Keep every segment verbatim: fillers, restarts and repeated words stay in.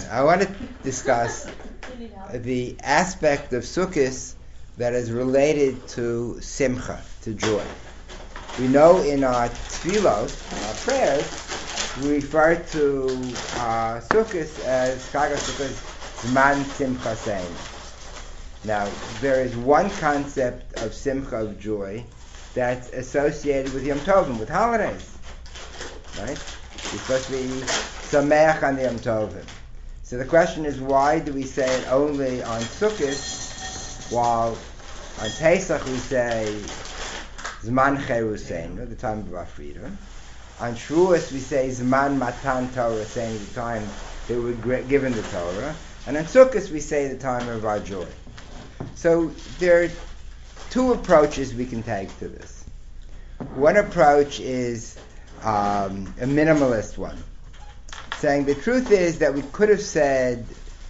I want to discuss the aspect of Sukkot that is related to Simcha, to joy. We know in our tefillos, in our prayers, we refer to uh, Sukkot as Chag HaSukkot Zman Simcha Sein. Now, there is one concept of Simcha, of joy, that's associated with Yom Tovim, with holidays. Right? You're supposed to be Sameach on the Yom Tovim. So the question is, why do we say it only on Sukkot, while on Pesach we say Zman Cheruseinu, the time of Afrida. On Shavuos we say Zman Matan Torah, saying the time that we were given the Torah. And on Sukkot we say the time of our joy. So there are two approaches we can take to this. One approach is um, a minimalist one, saying the truth is that we could have said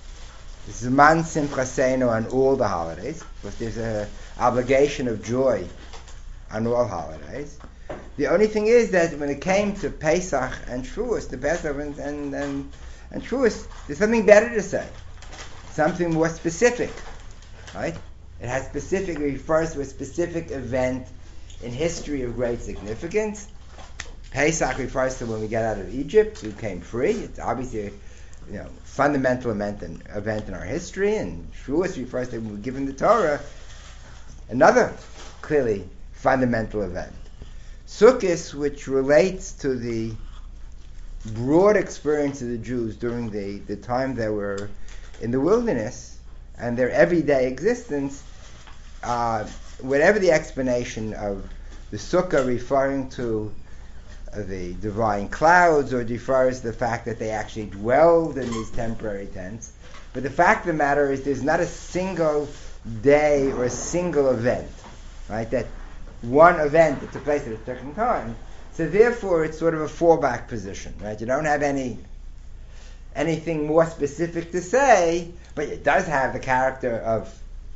Zman Simcha Seinu on all the holidays, because there's an obligation of joy on all holidays. The only thing is that when it came to Pesach and Shavuos, the Pesach and, and, and, and Shavuos, there's something better to say, something more specific, right? It has specific, it refers to a specific event in history of great significance. Pesach refers to when we get out of Egypt, we came free. It's obviously a you know, fundamental event in, event in our history, and Shavuos refers to when we're given the Torah, another clearly fundamental event. Sukkot, which relates to the broad experience of the Jews during the, the time they were in the wilderness and their everyday existence, uh, whatever the explanation of the Sukkah referring to uh, the divine clouds, or refers to the fact that they actually dwelled in these temporary tents, but the fact of the matter is there's not a single day or a single event, right, that one event that took place at a certain time. So therefore it's sort of a fallback position, right? You don't have any anything more specific to say, but it does have the character of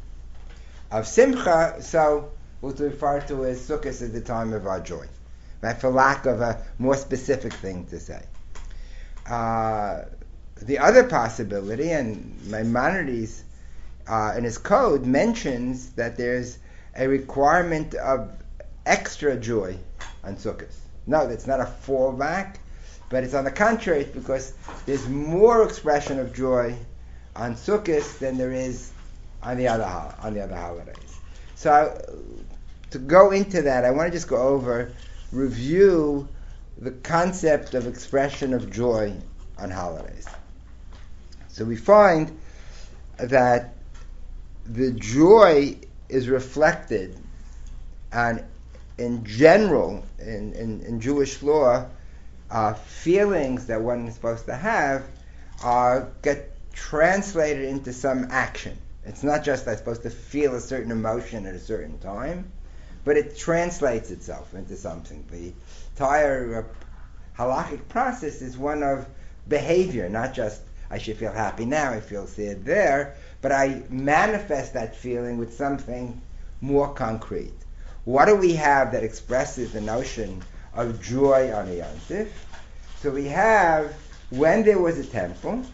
of Simcha, so we'll refer to as Sukkot as the time of our joy, right? For lack of a more specific thing to say. Uh, the other possibility, and Maimonides uh, in his code mentions that there's a requirement of extra joy on Sukkot. No, it's not a fallback, but it's on the contrary, it's because there's more expression of joy on Sukkot than there is on the other on the other holidays. So I, to go into that, I want to just go over, review the concept of expression of joy on holidays. So we find that the joy is reflected, and in general, in, in, in Jewish law, uh, feelings that one is supposed to have are get translated into some action. It's not just I'm supposed to feel a certain emotion at a certain time, but it translates itself into something. The entire uh, halachic process is one of behavior, not just I should feel happy now, I feel sad there, but I manifest that feeling with something more concrete. What do we have that expresses the notion of joy on a Yom Tif? So we have, when there was a temple,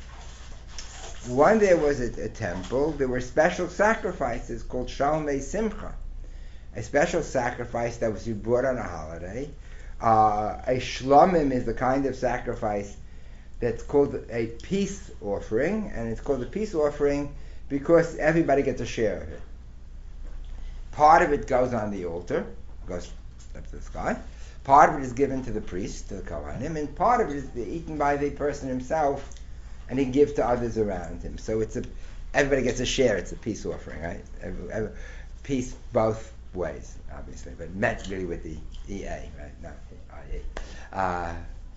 when there was a, a temple, there were special sacrifices called Shalmei Simcha, a special sacrifice that was brought on a holiday. Uh, a shlomim is the kind of sacrifice that's called a peace offering, and it's called a peace offering because everybody gets a share of it. Part of it goes on the altar, goes up to the sky. Part of it is given to the priest, to the Kohanim, and part of it is eaten by the person himself, and he gives to others around him. So it's a, everybody gets a share. It's a peace offering, right? Every, every, peace both ways, obviously, but meant really with the E A, right? Not I E. Uh,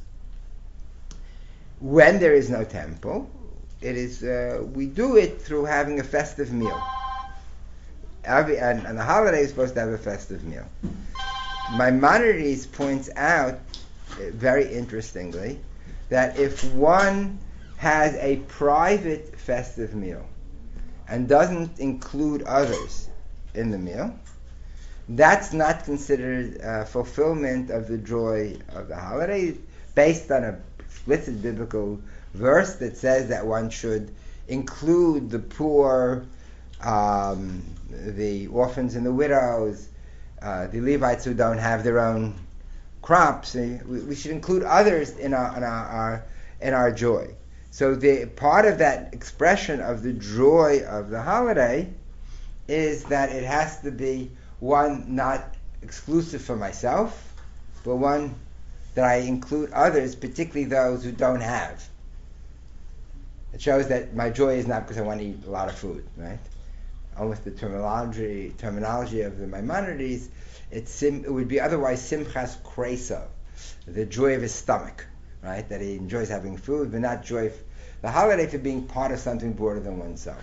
when there is no temple, it is uh, we do it through having a festive meal. Every, and, and the holiday is supposed to have a festive meal. Maimonides points out, uh, very interestingly, that if one has a private festive meal and doesn't include others in the meal, that's not considered uh, fulfillment of the joy of the holiday, based on a explicit biblical verse that says that one should include the poor, um, the orphans and the widows, uh, the Levites who don't have their own crops. We, we should include others in our, in our, our in our joy. So the part of that expression of the joy of the holiday is that it has to be one not exclusive for myself, but one that I include others, particularly those who don't have. It shows that my joy is not because I want to eat a lot of food, right? Almost the terminology terminology of the Maimonides, it's sim, it would be otherwise simchas kreso, the joy of his stomach, right? That he enjoys having food, but not joy, f- the holiday for being part of something broader than oneself.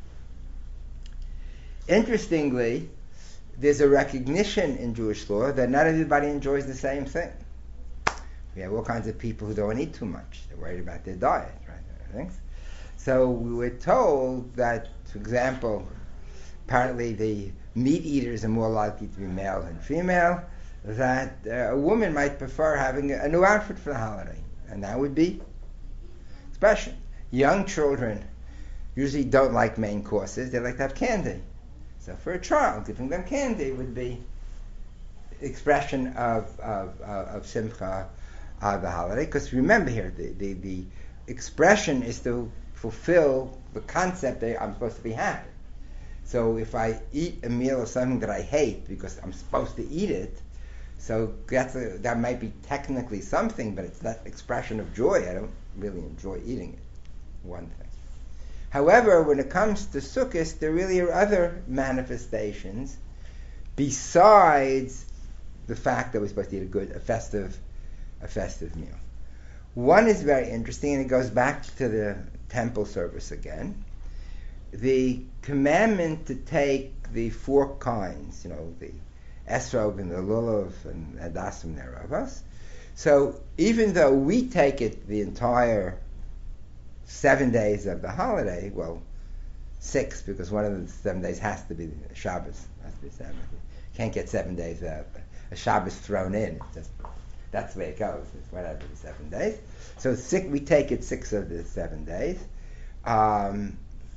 Interestingly, there's a recognition in Jewish law that not everybody enjoys the same thing. We have all kinds of people who don't eat too much. They're worried about their diet, right? So we were told that, for example, apparently the meat eaters are more likely to be male than female, that uh, a woman might prefer having a new outfit for the holiday, and that would be expression. Young children usually don't like main courses, they like to have candy. So for a child, giving them candy would be expression of of, of, of simcha of the holiday, because remember here, the, the, the expression is to fulfill the concept that I'm supposed to be happy. So if I eat a meal of something that I hate because I'm supposed to eat it, so that's a, that might be technically something, but it's that expression of joy. I don't really enjoy eating it. One thing. However, when it comes to Sukkot, there really are other manifestations besides the fact that we're supposed to eat a good, a festive, a festive meal. One is very interesting, and it goes back to the temple service again. The commandment to take the four kinds, you know, the esrog and the lulav and hadassim neravos. So even though we take it the entire seven days of the holiday, well, six, because one of the seven days has to be Shabbos, has to be seven. Can't get seven days uh, a Shabbos thrown in. Just, that's the way it goes. It's whatever the seven days. So six, we take it six of the seven days. Um,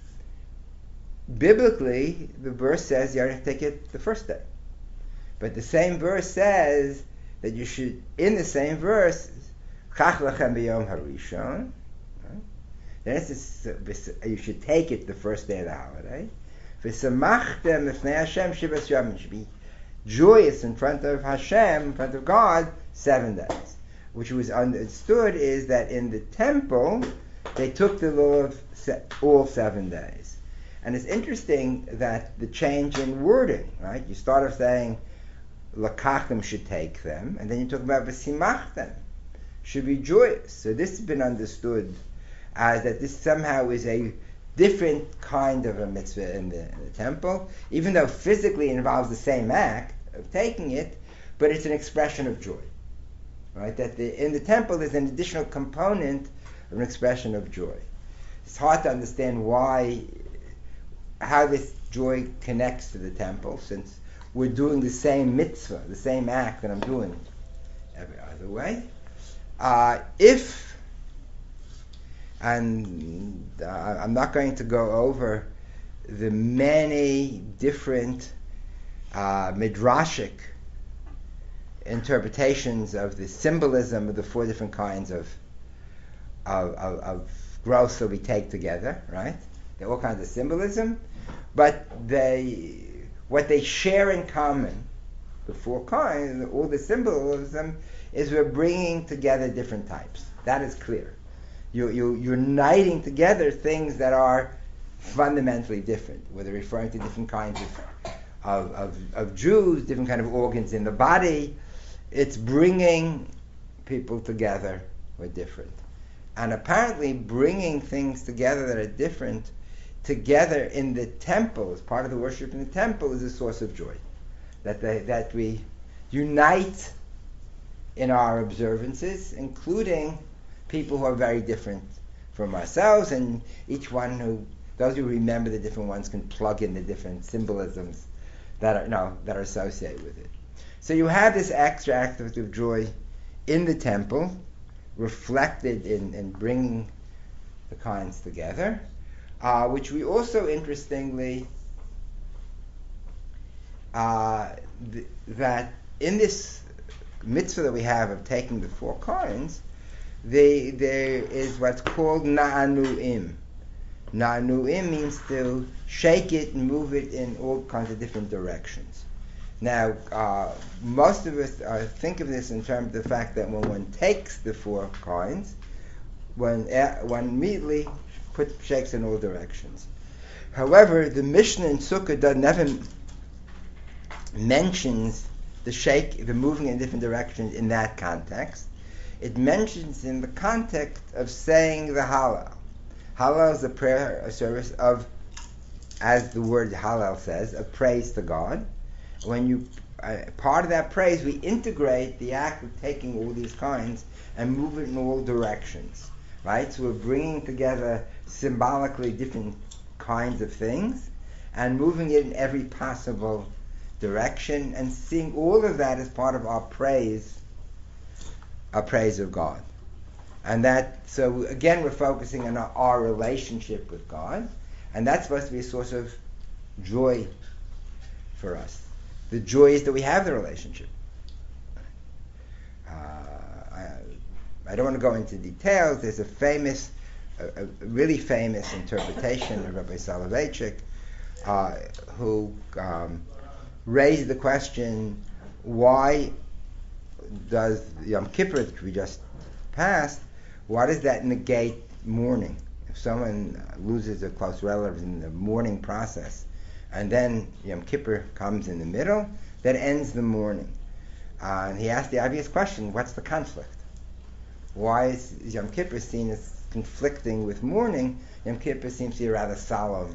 biblically, the verse says you have to take it the first day. But the same verse says that you should, in the same verse, Chach lechem b'yom harishon. Then it says you should take it the first day of the holiday. V'samachtem lifnei Hashem shivas yomim. You should be joyous in front of Hashem, in front of God, seven days. Which was understood is that in the temple, they took the law of all seven days. And it's interesting that the change in wording, right? You start off saying, Lakachim should take them, and then you talk about V'simachtem, should be joyous. So this has been understood as that this somehow is a different kind of a mitzvah in the, in the temple, even though physically it involves the same act of taking it, but it's an expression of joy. Right? That the, in the temple there's an additional component of an expression of joy. It's hard to understand why, how this joy connects to the temple, since we're doing the same mitzvah, the same act that I'm doing every other way. Uh, if, and uh, I'm not going to go over the many different uh, midrashic interpretations of the symbolism of the four different kinds of of, of, of growth that we take together, right? There are all kinds of symbolism, but they, what they share in common, the four kinds, all the symbolism, is we're bringing together different types. That is clear. You, you, you're uniting together things that are fundamentally different, where they're referring to different kinds of, of, of, of Jews, different kind of organs in the body. It's bringing people together who are different. And apparently bringing things together that are different together in the temple, as part of the worship in the temple, is a source of joy. That, they, that we unite in our observances, including people who are very different from ourselves, and each one who, those who remember the different ones can plug in the different symbolisms that are, you know, that are associated with it. So you have this extra act of joy in the temple, reflected in, in bringing the kinds together, uh, which we also interestingly uh, th- that in this mitzvah that we have of taking the four kinds, they, there is what's called na'anu'im. Na'anu'im means to shake it and move it in all kinds of different directions. Now, uh, most of us uh, think of this in terms of the fact that when one takes the four kinds, one, uh, one immediately put, shakes in all directions. However, the Mishnah in Sukkah does never mentions the shake, the moving in different directions in that context. It mentions in the context of saying the Hallel. Hallel is a prayer, a service of, as the word Hallel says, of praise to God. When you, uh, part of that praise, we integrate the act of taking all these kinds and move it in all directions, right? So we're bringing together symbolically different kinds of things and moving it in every possible direction and seeing all of that as part of our praise, our praise of God. And that, so again, we're focusing on our, our relationship with God, and that's supposed to be a source of joy for us. The joy is that we have the relationship. Uh, I, I don't want to go into details. There's a famous, a, a really famous interpretation of Rabbi Soloveitchik, uh, who um, raised the question, why does Yom Kippur, which we just passed, why does that negate mourning? If someone loses a close relative in the mourning process, and then Yom Kippur comes in the middle, that ends the mourning. Uh, and he asked the obvious question, what's the conflict? Why is Yom Kippur seen as conflicting with mourning? Yom Kippur seems to be a rather solemn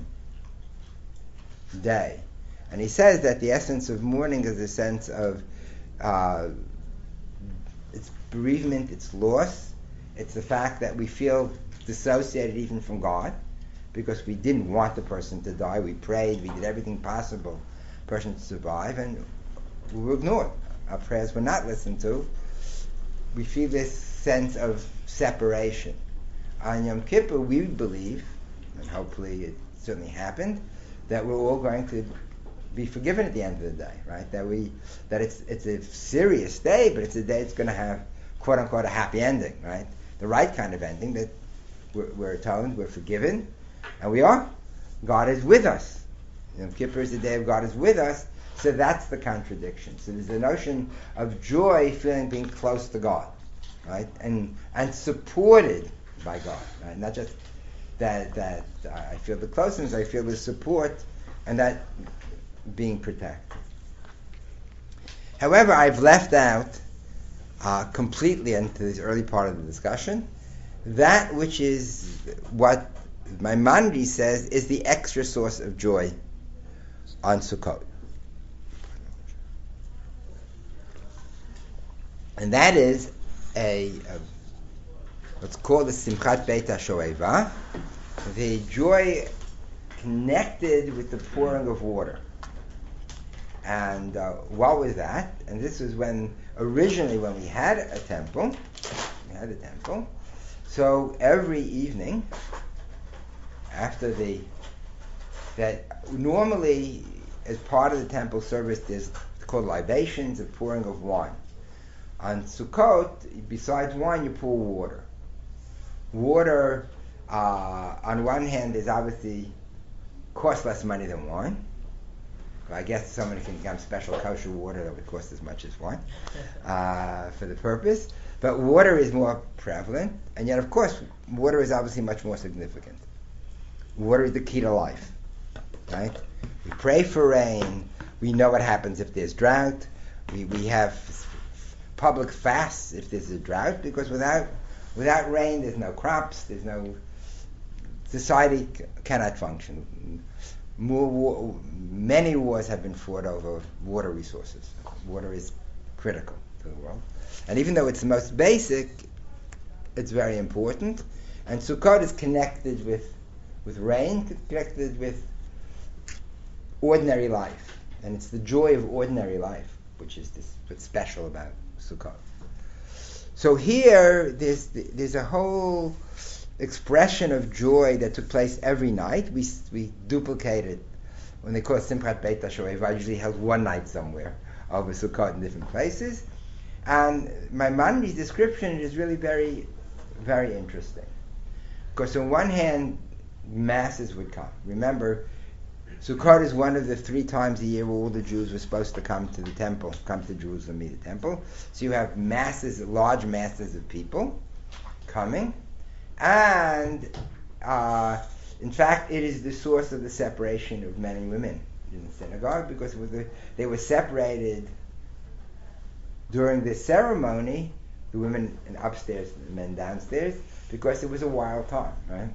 day. And he says that the essence of mourning is a sense of uh, it's bereavement, it's loss, it's the fact that we feel dissociated even from God, because we didn't want the person to die. We prayed, we did everything possible for the person to survive, and we were ignored. Our prayers were not listened to. We feel this sense of separation. On Yom Kippur, we believe, and hopefully it certainly happened, that we're all going to be forgiven at the end of the day, right? That we, that it's it's a serious day, but it's a day that's going to have, quote unquote, a happy ending, right? The right kind of ending, that we're, we're atoned, we're forgiven, and we are. God is with us. Yom Kippur is the day of God is with us, so that's the contradiction. So there's the notion of joy, feeling being close to God, right? And and supported by God, right? Not just that that I feel the closeness, I feel the support, and that being protected. However, I've left out uh, completely into this early part of the discussion that which is what Maimonides says is the extra source of joy on Sukkot. And that is a, a what's called the Simchat Beit HaShoeva, the joy connected with the pouring of water. And uh, what was that? And this was when, originally when we had a temple, we had a temple, so every evening, after the, that normally as part of the temple service there's called libations, the pouring of wine. On Sukkot, besides wine, you pour water. Water, uh, on one hand, is obviously costs less money than wine. I guess somebody can get special kosher water that would cost as much as wine uh, for the purpose. But water is more prevalent, and yet, of course, water is obviously much more significant. Water is the key to life, right? We pray for rain. We know what happens if there's drought. We we have public fasts if there's a drought, because without without rain, there's no crops. There's no society c- cannot function. More war, many wars have been fought over water resources. Water is critical to the world, and even though it's the most basic, it's very important. And Sukkot is connected with with rain, connected with ordinary life, and it's the joy of ordinary life which is this what's special about Sukkot. So here, there's there's a whole expression of joy that took place every night. We we duplicated when they call it Simchat Beit HaShoeva. I usually held one night somewhere over Sukkot in different places. And Maimonides' description is really very, very interesting. Because on one hand, masses would come. Remember, Sukkot is one of the three times a year where all the Jews were supposed to come to the temple, come to Jerusalem, meet the temple. So you have masses, large masses of people coming. And, uh, in fact, it is the source of the separation of men and women in the synagogue, because it was a, they were separated during the ceremony, the women upstairs and the men downstairs, because it was a wild time, right?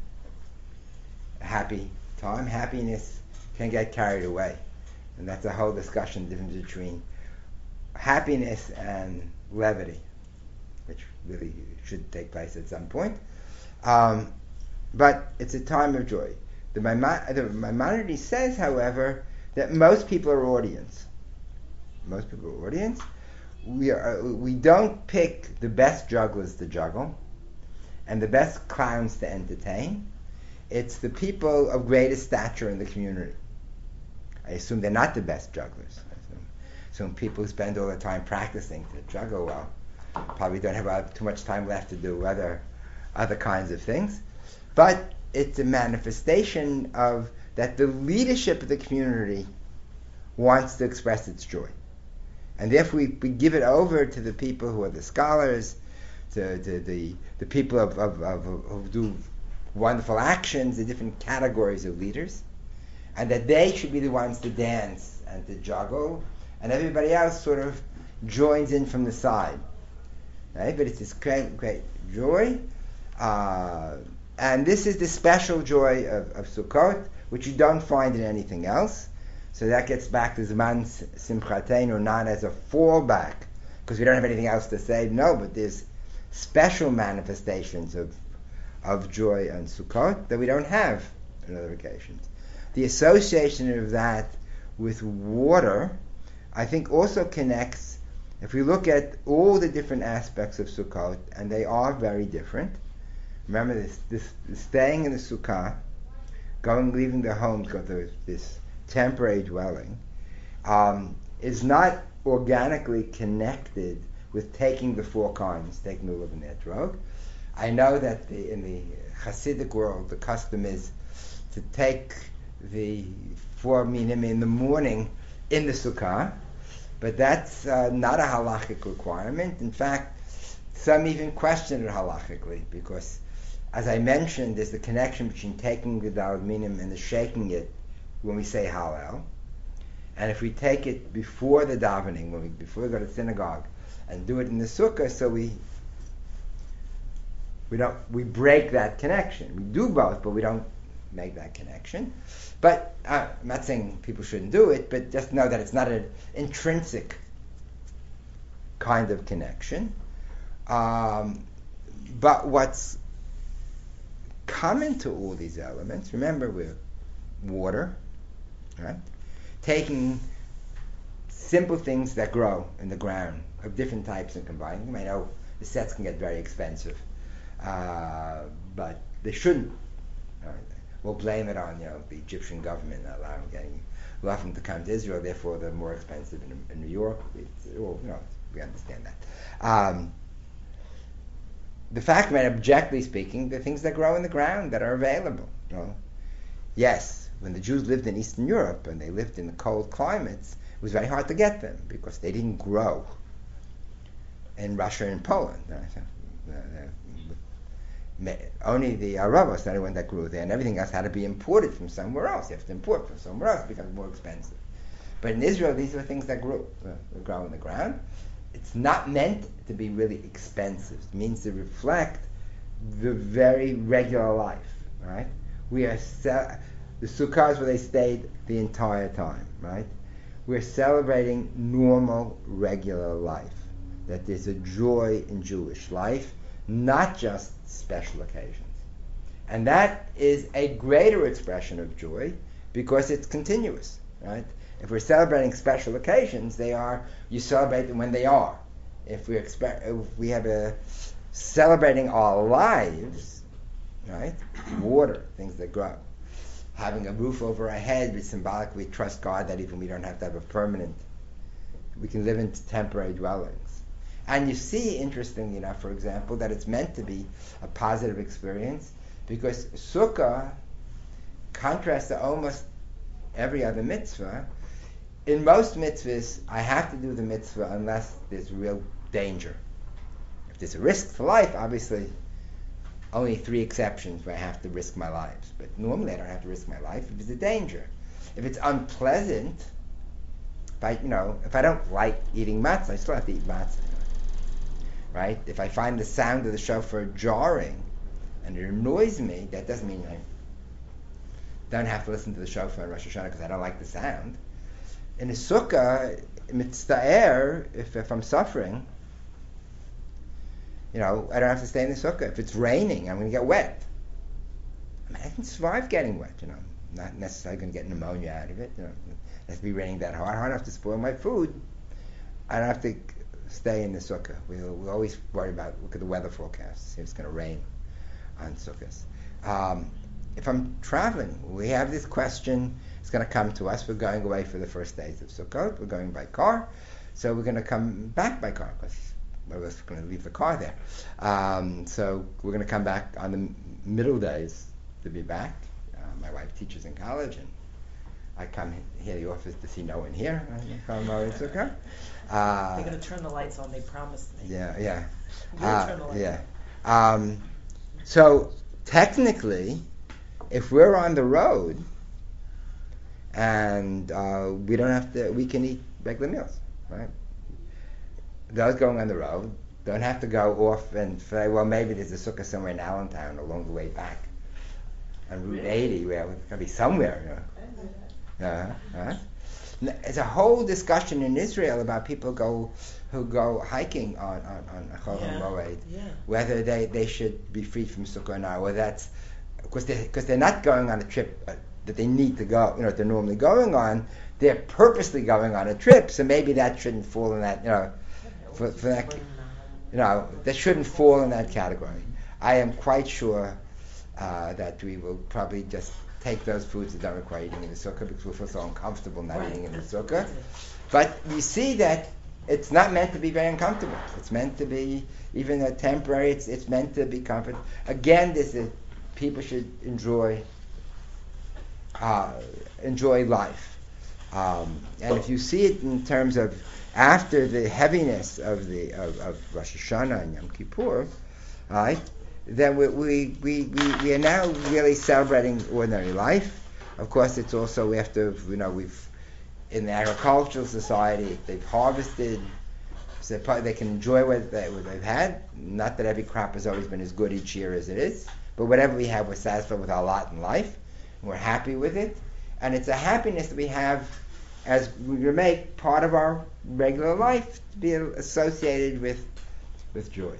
A happy time. Happiness can get carried away. And that's a whole discussion, the difference between happiness and levity, which really should take place at some point. Um, but it's a time of joy. The, Maimon- the Maimonides says, however, that most people are audience. Most people are audience. We are, we don't pick the best jugglers to juggle and the best clowns to entertain. It's the people of greatest stature in the community. I assume they're not the best jugglers. I assume, assume people who spend all their time practicing to juggle well probably don't have uh, too much time left to do other other kinds of things. But it's a manifestation of that the leadership of the community wants to express its joy. And therefore we, we give it over to the people who are the scholars, to, to the the people of, of, of, who do wonderful actions, the different categories of leaders, and that they should be the ones to dance and to juggle, and everybody else sort of joins in from the side. Right? But it's this great, great joy. Uh, and this is the special joy of, of Sukkot, which you don't find in anything else. So that gets back to Zman Simchateinu, not as a fallback, because we don't have anything else to say. No, but there's special manifestations of of joy on Sukkot that we don't have on other occasions. The association of that with water, I think, also connects. If we look at all the different aspects of Sukkot, and they are very different. Remember this: this, this staying in the Sukkah, going, leaving the home, because there's this temporary dwelling, um, is not organically connected with taking the four kinds, taking the lulav and the etrog. I know that the, in the Hasidic world, the custom is to take the four minim in the morning in the sukkah, but that's uh, not a halachic requirement. In fact, some even question it halachically, because, as I mentioned, there's the connection between taking the daled minim and the shaking it when we say Hallel. And if we take it before the davening, when we, before we go to synagogue, and do it in the sukkah, so we we don't we break that connection. We do both, but we don't make that connection. But uh, I'm not saying people shouldn't do it, but just know that it's not an intrinsic kind of connection. Um, but what's common to all these elements, remember, we're water, right? Taking simple things that grow in the ground of different types and combining them. I know the sets can get very expensive, uh, but they shouldn't. Right? We'll blame it on, you know, the Egyptian government not allowing getting allowing them to come to Israel. Therefore, they're more expensive in, in New York. It's, well, you know, we understand that. Um, the fact, right, objectively speaking, the things that grow in the ground that are available. You know? Yes, when the Jews lived in Eastern Europe and they lived in the cold climates, it was very hard to get them because they didn't grow in Russia and Poland. Only the Arabos are the one that grew there, and everything else had to be imported from somewhere else. You have to import from somewhere else; it becomes more expensive. But in Israel, these are things that grew, uh, grow in the ground. It's not meant to be really expensive. It means to reflect the very regular life, right? We are ce- the sukkahs where they stayed the entire time, right? We're celebrating normal, regular life. That there's a joy in Jewish life, not just special occasions. And that is a greater expression of joy because it's continuous, right? If we're celebrating special occasions, they are, you celebrate them when they are. If we expect, if we have a celebrating our lives, right? Water, things that grow. Having a roof over our head, we symbolically trust God that even we don't have to have a permanent, we can live in temporary dwellings. And you see, interestingly enough, for example, that it's meant to be a positive experience, because sukkah contrasts to almost every other mitzvah. In most mitzvahs, I have to do the mitzvah unless there's real danger. If there's a risk to life, obviously, only three exceptions where I have to risk my life. But normally I don't have to risk my life if it's a danger. If it's unpleasant, if I, you know, if I don't like eating matzah, I still have to eat matzah. Right? If I find the sound of the shofar jarring and it annoys me, that doesn't mean I don't have to listen to the shofar in Rosh Hashanah because I don't like the sound. In a sukkah, mitzta'er, if, if I'm suffering, you know, I don't have to stay in the sukkah. If it's raining, I'm going to get wet. I mean, I can survive getting wet, you know. I'm not necessarily going to get pneumonia out of it. You know, it has to be raining that hard. I don't have to spoil my food. I don't have to stay in the sukkah. We we always worry about, look at the weather forecast, see if it's going to rain on sukkahs. Um, if I'm traveling, we have this question. It's going to come to us. We're going away for the first days of Sukkot. We're going by car. So we're going to come back by car because we're going to leave the car there. Um, so we're going to come back on the middle days to be back. Uh, my wife teaches in college, and I come here to the office to see no one here. I'm always Sukkot. Uh, They're going to turn the lights on. They promised me. Yeah, yeah. Uh, turn the lights yeah. Um, so technically, if we're on the road and uh, we don't have to, we can eat regular meals, right? Those going on the road don't have to go off and say, well, maybe there's a sukkah somewhere in Allentown along the way back on Route eighty, where it's going to be somewhere, you know. Uh, uh. There's a whole discussion in Israel about people go who go hiking on on on Chol yeah. Moed, yeah. whether they, they should be free from sukkah or not, or that's because they because they're not going on a trip uh, that they need to go, you know, they're normally going on. They're purposely going on a trip, so maybe that shouldn't fall in that, you know, for, for that, you know, that shouldn't fall in that category. I am quite sure uh, that we will probably just take those foods that don't require eating in the sukkah because we feel so uncomfortable not right. eating in the sukkah. But we see that it's not meant to be very uncomfortable. It's meant to be, even though temporary, it's it's meant to be comfort. Again, this is, people should enjoy uh, enjoy life. Um, and if you see it in terms of after the heaviness of the of, of Rosh Hashanah and Yom Kippur, right? Then we we, we we we are now really celebrating ordinary life. Of course, it's also after, you know, we've in the agricultural society they've harvested, so they can enjoy what, they, what they've had. Not that every crop has always been as good each year as it is, but whatever we have, we're satisfied with our lot in life. And we're happy with it, and it's a happiness that we have as we make part of our regular life to be associated with with joy.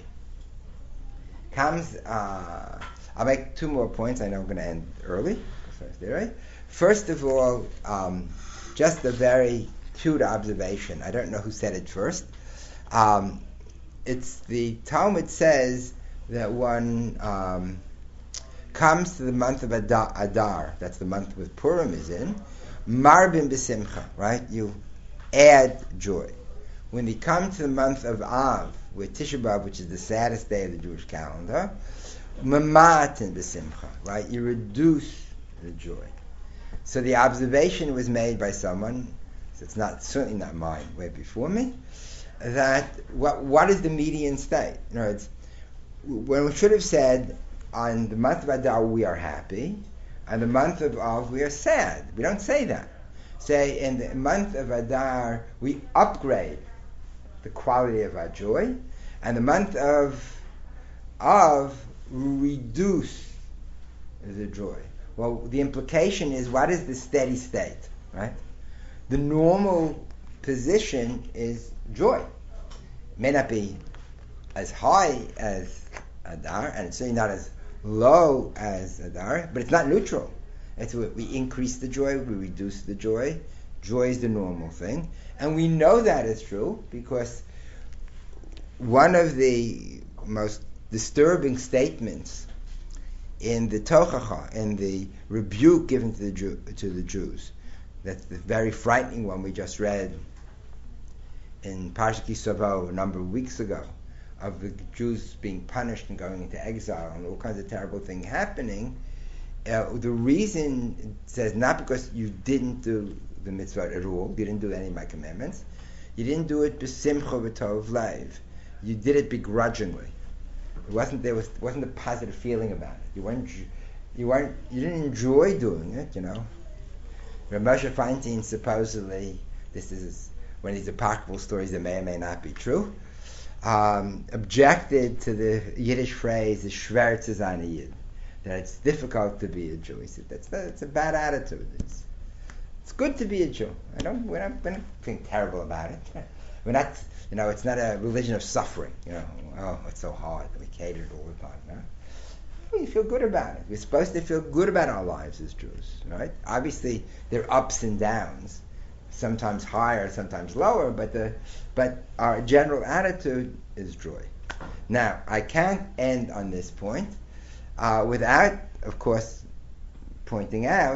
Comes, uh, I'll make two more points. I know I'm going to end early. First of all, um, just a very cute observation. I don't know who said it first. Um, it's the Talmud says that one um, comes to the month of Adar, Adar, that's the month with Purim is in, Marbim b'simcha, right? You add joy. When you come to the month of Av, with Tisha B'Av, which is the saddest day of the Jewish calendar, Mamatin b'simcha, right? You reduce the joy. So the observation was made by someone, so it's not certainly not mine, way before me, that what what is the median state? You know, it's when we should have said on the month of Adar we are happy, on the month of Av we are sad. We don't say that. Say in the month of Adar we upgrade the quality of our joy, and the month of Av reduce the joy. Well, the implication is, what is the steady state, right? The normal position is joy. It may not be as high as Adar, and it's certainly not as low as Adar, but it's not neutral. It's we increase the joy, we reduce the joy. Joy is the normal thing. And we know that is true because one of the most disturbing statements in the Tochacha, in the rebuke given to the Jew, to the Jews. That's the very frightening one we just read in Parshat Ki Savo a number of weeks ago, of the Jews being punished and going into exile and all kinds of terrible things happening. Uh, the reason it says not because you didn't do the mitzvah at all, you didn't do any of my commandments, you didn't do it b'simcha v'tov leiv. You did it begrudgingly. It wasn't there was wasn't a positive feeling about it. You weren't you weren't you didn't enjoy doing it. You know, Rav Moshe Feinstein supposedly, this is one of these apocryphal stories that may or may not be true, um, objected to the Yiddish phrase "the schwer zu sein a Yid," that it's difficult to be a Jew. He said that's that's a bad attitude. It's it's good to be a Jew. I don't we're not, we're not think terrible about it. We're not. You know, it's not a religion of suffering. You know, oh, it's so hard. We cater it all the time. No? We feel good about it. We're supposed to feel good about our lives as Jews, right? Obviously, there are ups and downs, sometimes higher, sometimes lower, but the but our general attitude is joy. Now, I can't end on this point uh, without, of course, pointing out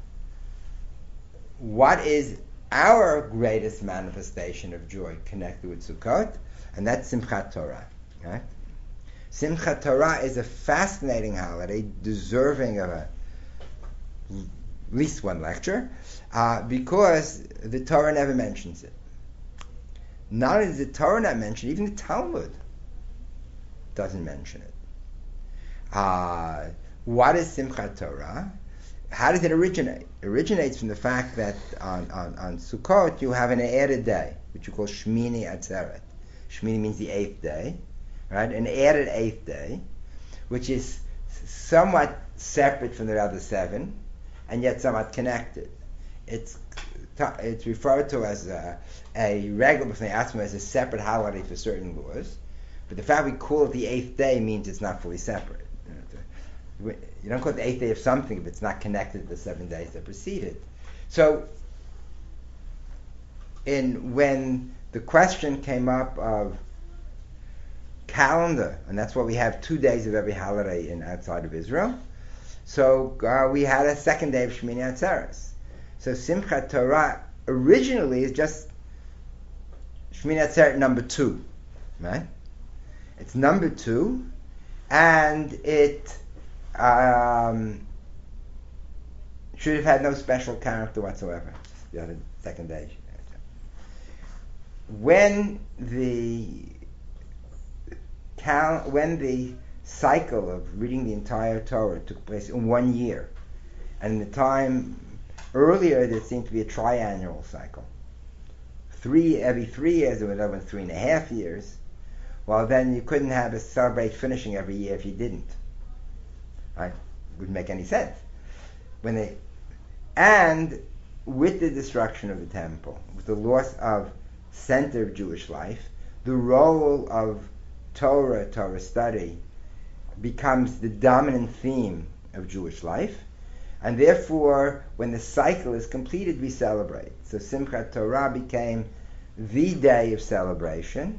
what is our greatest manifestation of joy connected with Sukkot, and that's Simchat Torah. Right? Simchat Torah is a fascinating holiday, deserving of a, at least one lecture, uh, because the Torah never mentions it. Not only does the Torah not mention it, even the Talmud doesn't mention it. Uh, what is Simchat Torah? How does it originate? It originates from the fact that on, on, on Sukkot you have an added day, which you call Shmini Atzeret. Shmini means the eighth day, right? An added eighth day, which is somewhat separate from the other seven, and yet somewhat connected. It's it's referred to as a, a regular b'fnei atzma, as a separate holiday for certain laws, but the fact we call it the eighth day means it's not fully separate. You don't call it the eighth day of something if it's not connected to the seven days that precede it. So, in when the question came up of calendar, and that's why we have two days of every holiday in outside of Israel, so uh, we had a second day of Shmini Atzeres. So Simchat Torah originally is just Shmini Atzeret number two, right? It's number two, and it Um, should have had no special character whatsoever. The other second day. When the cal- when the cycle of reading the entire Torah took place in one year, and the time earlier there seemed to be a triannual cycle. Three every three years, or another three and a half years. Well, then you couldn't have a celebrate finishing every year if you didn't. Right? Wouldn't make any sense. When they, and with the destruction of the temple, with the loss of center of Jewish life, the role of Torah, Torah study, becomes the dominant theme of Jewish life, and therefore, when the cycle is completed, we celebrate. So Simchat Torah became the day of celebration,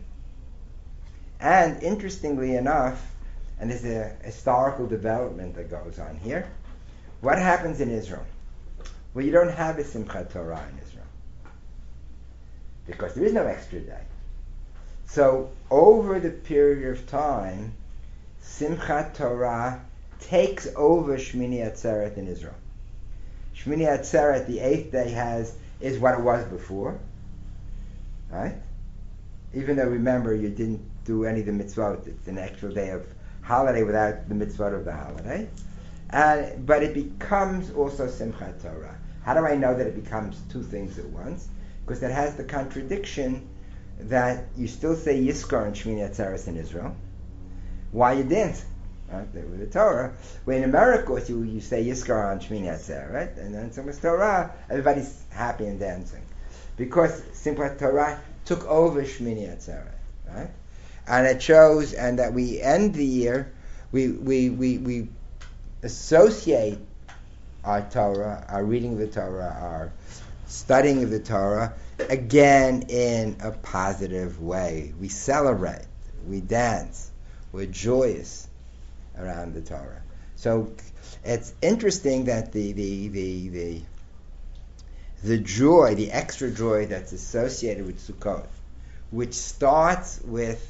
and interestingly enough, and there's a historical development that goes on here. What happens in Israel? Well, you don't have a Simchat Torah in Israel, because there is no extra day. So, over the period of time, Simchat Torah takes over Shmini Atzeret in Israel. Shmini Atzeret, the eighth day, has is what it was before, right? Even though, remember, you didn't do any of the mitzvot, it's an extra day of holiday without the mitzvah of the holiday, and but it becomes also Simchat Torah. How do I know that it becomes two things at once? Because it has the contradiction that you still say Yizkor and Shmini Atzeres in Israel. Why you didn't? Right? With the Torah. When in America, you, you say Yizkor on Shmini Atzeres, right? And then some Torah, everybody's happy and dancing. Because Simchat Torah took over Shmini Atzeres, right? And it shows, and that we end the year, we we, we, we associate our Torah, our reading of the Torah, our studying of the Torah, again in a positive way. We celebrate, we dance, we're joyous around the Torah. So it's interesting that the the the the the joy, the extra joy that's associated with Sukkot, which starts with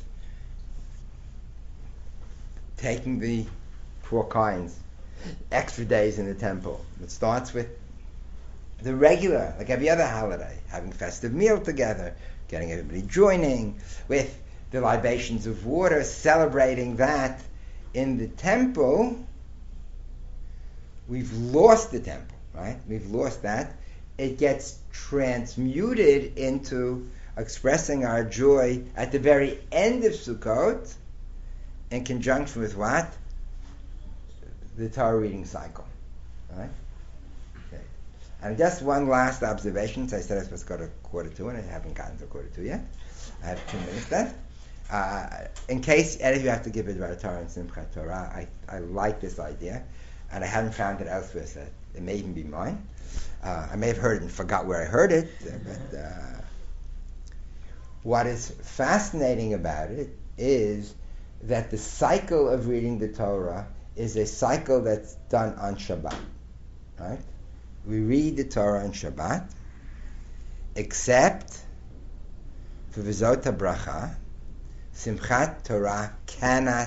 taking the four kinds, extra days in the temple. It starts with the regular, like every other holiday, having festive meal together, getting everybody joining, with the libations of water, celebrating that in the temple. We've lost the temple, right? We've lost that. It gets transmuted into expressing our joy at the very end of Sukkot in conjunction with what? The Torah reading cycle, right? Okay. And just one last observation. So I said I was supposed to go to quarter two, and I haven't gotten to quarter two yet. I have two minutes left. Uh, in case any of you have to give a Dvar Torah and Simchat Torah, I, I like this idea, and I haven't found it elsewhere, so it may even be mine. Uh, I may have heard it and forgot where I heard it, but uh, what is fascinating about it is that the cycle of reading the Torah is a cycle that's done on Shabbat, right? We read the Torah on Shabbat, except for V'zot HaBracha. Simchat Torah cannot,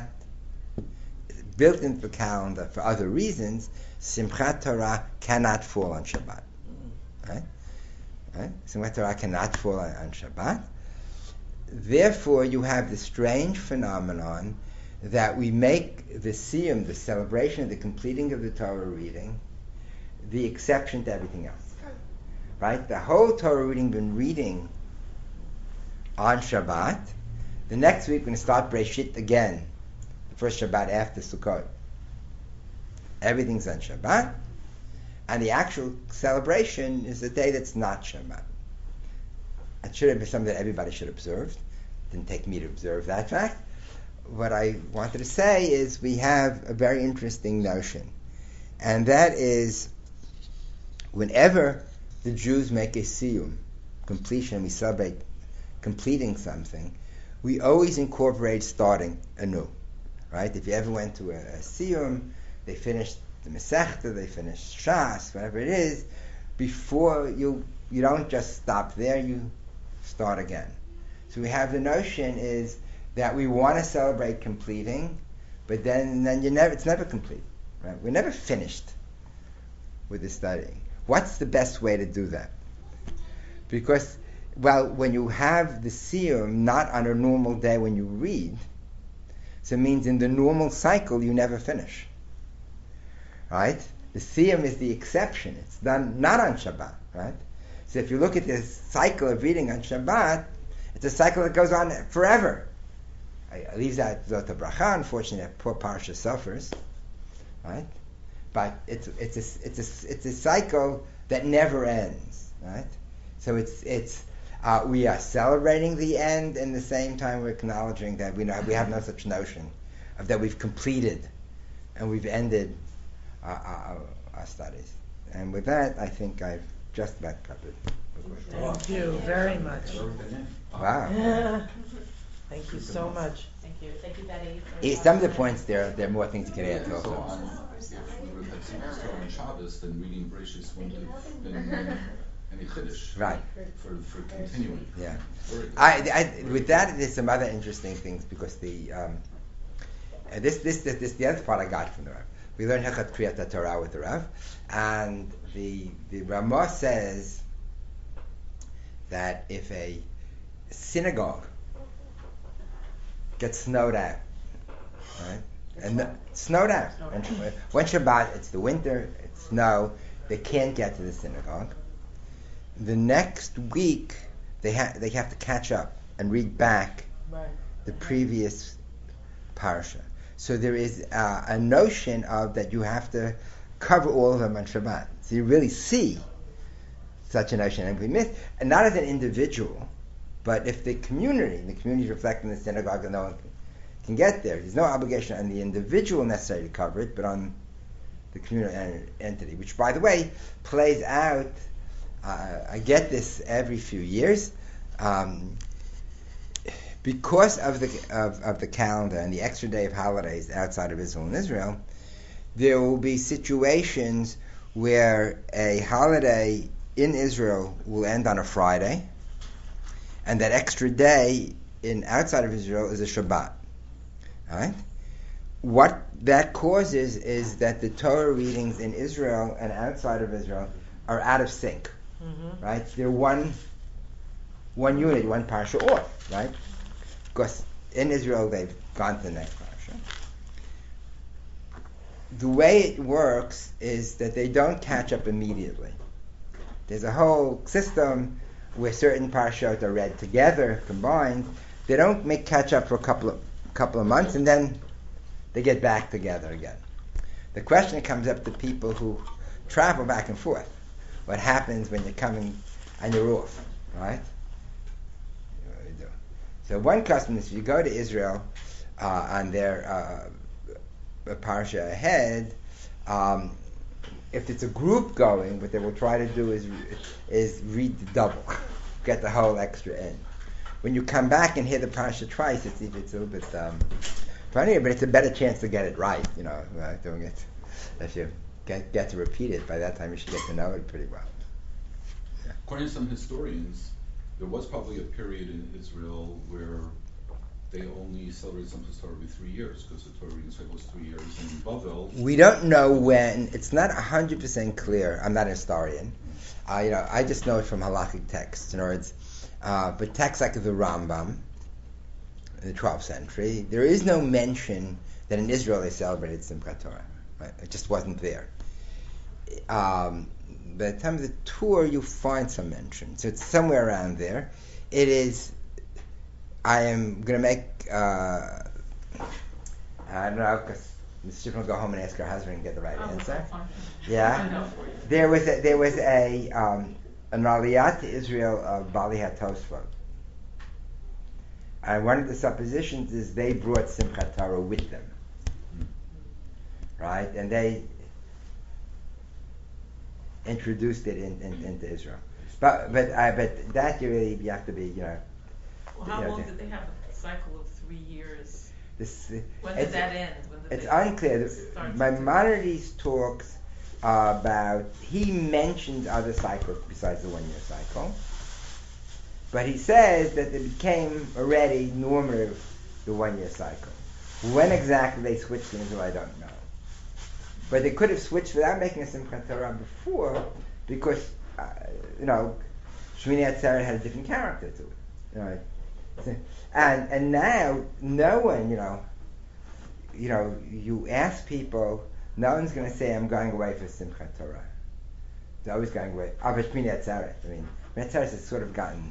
built into the calendar for other reasons, Simchat Torah cannot fall on Shabbat. Right? Right? Simchat Torah cannot fall on, on Shabbat. Therefore, you have the strange phenomenon that we make the siyum, the celebration, the completing of the Torah reading, the exception to everything else. Right? The whole Torah reading been reading on Shabbat. The next week we're going to start Breshit again, the first Shabbat after Sukkot. Everything's on Shabbat, and the actual celebration is the day that's not Shabbat. It should have been something that everybody should observe. It didn't take me to observe that fact. What I wanted to say is we have a very interesting notion, and that is whenever the Jews make a siyum, completion, we celebrate completing something, we always incorporate starting anew, right? If you ever went to a, a siyum, they finished the Masechta, they finished Shas, whatever it is, before you, you don't just stop there, you start again. So we have the notion is that we want to celebrate completing, but then then you never it's never complete, right? We're never finished with the studying. What's the best way to do that? Because well, when you have the siyum not on a normal day when you read, so it means in the normal cycle you never finish. Right? The siyum is the exception. It's done not on Shabbat, right? So if you look at this cycle of reading on Shabbat, it's a cycle that goes on forever. I leave that Zot HaBracha, unfortunately, that poor Parsha suffers, right? But it's it's a it's a it's a cycle that never ends, right? So it's it's uh, we are celebrating the end, and at the same time we're acknowledging that we know we have no such notion of that we've completed and we've ended our, our, our studies. And with that, I think I've just about covered. Thank you very much. Wow. Thank you so much. Thank you. Thank you, Betty. Eh, Some of the points there, there are more things you can add to. So Also. on, if we would have seen Torah on Shabbos, then reading Bereshit wouldn't have been any chiddush. Right. For for continuing. Yeah. Very good. I, I, with that, there's some other interesting things because the um, uh, this, this this this the other part I got from the Rav. We learned Hechat Kriyat Torah with the Rav, and the the Ramah says that if a synagogue gets snowed out, right? And the, snowed out. Snowed And out. when Shabbat, it's the winter, it's snow, they can't get to the synagogue. The next week, they have they have to catch up and read back Right. the previous parsha. So there is uh, a notion of that you have to cover all of them on Shabbat. So you really see such a notion, and we miss, and not as an individual, but if the community, the community is reflecting the synagogue, and no one can, can get there, there's no obligation on the individual necessarily to cover it, but on the community en- entity, which, by the way, plays out. Uh, I get this every few years. Um, because of the of, of the calendar and the extra day of holidays outside of Israel and Israel, there will be situations where a holiday in Israel will end on a Friday, and that extra day in outside of Israel is a Shabbat. Right? What that causes is that the Torah readings in Israel and outside of Israel are out of sync. Mm-hmm. Right? They're one one unit, one parsha off, right? Because in Israel they've gone to the next parsha. The way it works is that they don't catch up immediately. There's a whole system where certain parashot are read together, combined. They don't make catch up for a couple of couple of months, and then they get back together again. The question comes up to people who travel back and forth. What happens when you're coming and you're off, right? What do you do? So one custom is if you go to Israel uh, on their uh, parsha ahead, um, if it's a group going, what they will try to do is is read the double, get the whole extra in. When you come back and hear the parsha twice, it's it's a little bit um, funnier, but it's a better chance to get it right. You know, uh, doing it if you get get to repeat it. By that time, you should get to know it pretty well. Yeah. According to some historians, there was probably a period in Israel where they only celebrated Simchas Torah every three years because the Torah reading cycle was three years. And in Bavel, We don't know when. It's not one hundred percent clear. I'm not a historian. Uh, you know, I just know it from halakhic texts. In other words, uh, but texts like the Rambam in the twelfth century, there is no mention that in Israel they celebrated Simchat Torah. Right? It just wasn't there. Um, by the time of the tour, you find some mention. So it's somewhere around there. It is. I am going to make. Uh, I don't know because Miz Schiffman will go home and ask her husband and get the right Oh, answer. fine. Yeah, there was a, there was a um, an aliyah to Israel of Bali HaTosfot, and one of the suppositions is they brought Simchat Torah with them, right? And they introduced it in, in, into Israel. But but I but that you really you have to be you know. Well, how you know, long did they have a cycle of three years? This, When did it's, that end? When did It's they unclear. start to- Maimonides talks uh, about, he mentions other cycles besides the one-year cycle, but he says that they became already normative, the one-year cycle. When exactly they switched to Israel, I don't know. But they could have switched without making a Simchat Torah before, because, uh, you know, Shmini Atzeret had a different character to it. You know, and and now no one, you know, you know, you ask people, no one's going to say, I'm going away for Simchat Torah. They're always going away. Ah, but Shmini Atzeret. I mean, Shmini Atzeret has sort of gotten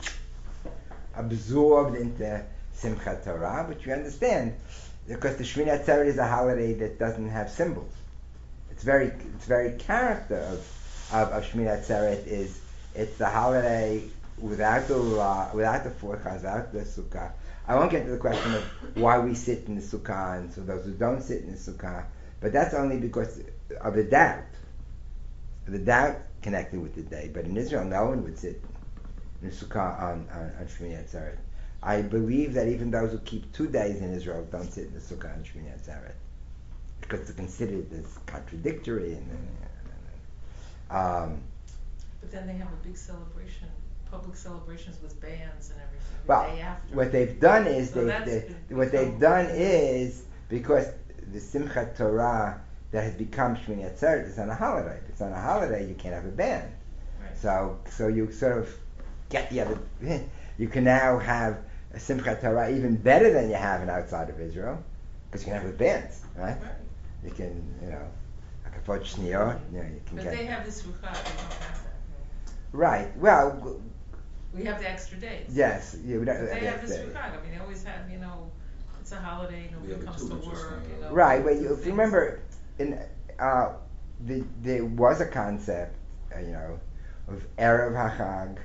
absorbed into Simchat Torah, but you understand, because the Shmini Atzeret is a holiday that doesn't have symbols. It's very, it's very character of, of, of Shmini Atzeret is, it's the holiday without the uh, without the forecast, without the sukkah. I won't get to the question of why we sit in the sukkah, and so those who don't sit in the sukkah, but that's only because of the doubt. The doubt connected with the day. But in Israel, no one would sit in the sukkah on, on, on Shmini Atzeret. I believe that even those who keep two days in Israel don't sit in the sukkah on Shmini Atzeret, because it's considered as contradictory. And, and, and, um, But then they have a big celebration, public celebrations with bands and everything the Well, day after. what they've done is So they, that's they been what they've become- done is because the Simchat Torah that has become Shmini Atzeret is on a holiday. If it's on a holiday, you can't have a band. Right. So so you sort of get the other. You can now have a Simchat Torah even better than you have it outside of Israel, because you can have the bands, right? Right. You can, you know, Akafot Shniyot, you know, you can But get. they have this ruchah, we don't have that. Right. Well, w- We have the extra days. yes. You would. But they have yes, this they- ruchah. I mean, they always have, you know, it's a holiday, We nobody have it comes too, to but just work, not- you know. Right, but you, if things. you remember, in uh, the, there was a concept, uh, you know, of Erev HaChag,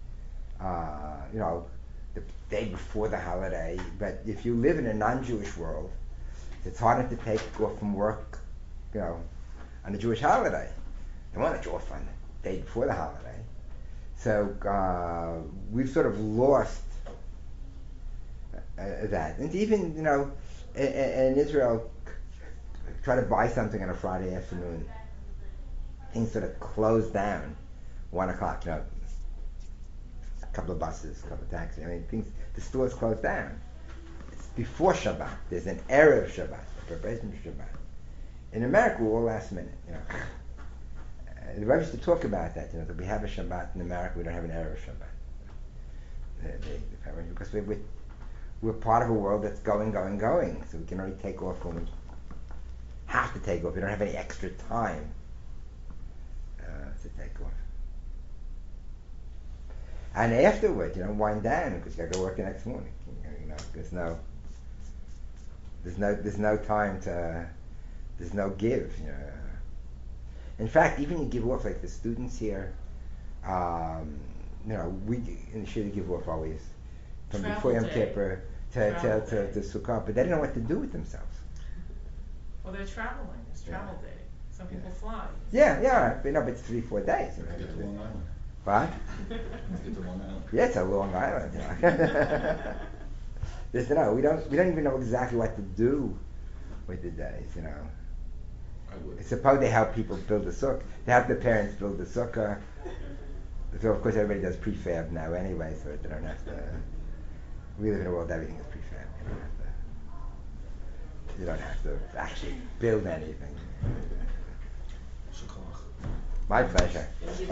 uh, you know, the day before the holiday. But if you live in a non-Jewish world, it's harder to take off from work, you know, on a Jewish holiday. They want to off on the day before the holiday. So uh, we've sort of lost uh, that. And even, you know, in, in Israel, try to buy something on a Friday afternoon, things sort of close down. One o'clock, you know, a couple of buses, a couple of taxis. I mean, things. The stores close down. It's before Shabbat. There's an Erev Shabbat, a preparation for Shabbat. In America, we're all last minute. You know, uh, the Rebbe used to talk about that. You know, that we have a Shabbat in America, we don't have an Erev Shabbat. The, the, the, because we're, we're we're part of a world that's going, going, going. So we can only take off when we have to take off. We don't have any extra time uh, to take off. And afterwards, you know, wind down because you got to go work the next morning. You know, there's no, there's no, there's no time to, there's no give. You know. In fact, even you give off, like the students here, um, you know, we in the shul give off always from Travel before Yom day. Kippur to Travel to, to, day. to Sukkot, but they don't know what to do with themselves. Well, they're traveling, it's travel day. Some people fly. Yeah, yeah, but no, but it's three, four days. I get to Long Island. What? I get to Long Island. Yeah, it's a Long Island. You know. There's, no, we don't we don't even know exactly what to do with the days. You know. I would. Suppose they help people build a sukkah. They help the parents build the sukkah. So of course everybody does prefab now anyway, so they don't have to. We live in a world everything is prefab. You don't have to. You don't have to actually build anything. My pleasure.